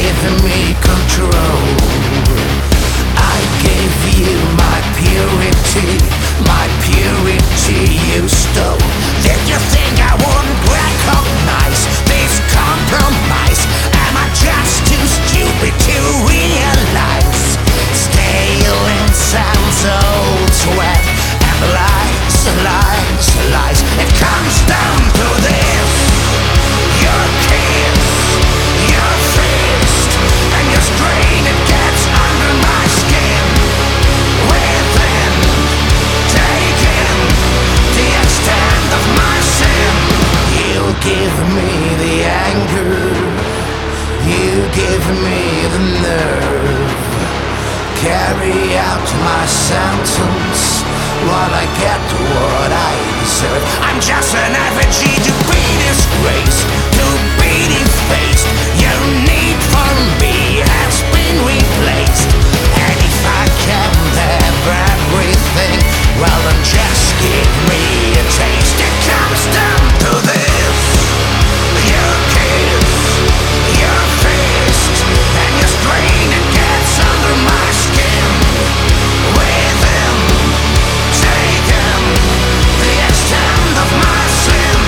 give me control. I gave you my purity, my purity you stole. Did you think I wouldn't recognize this compromise? Am I just too stupid to realize? Stealing sounds old sweat and lies, lies, lies. It comes down to this: your kiss, your fist, and your strain. It gets under my skin. Within, taking the extent of my sin. You give me the anger, you give me the nerve. Carry out my sentence while I get what I deserve. I'm just an effigy to be disgraced, to be defaced. Your need for me has been replaced. And if I can't have everything, well then just give me a taste. It comes down to this: your kiss, your fist, and your strain. It gets under my skin. Within, taken the extent of my sin.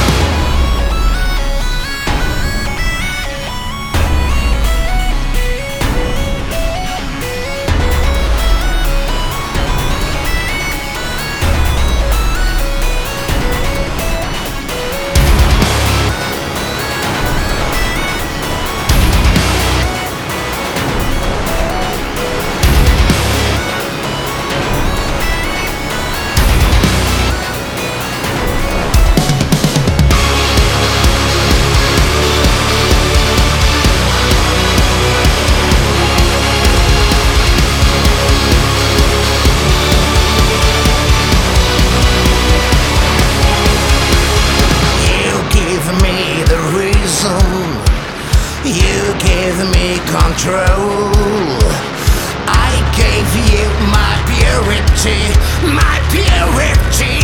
You give me control. I gave you my purity, my purity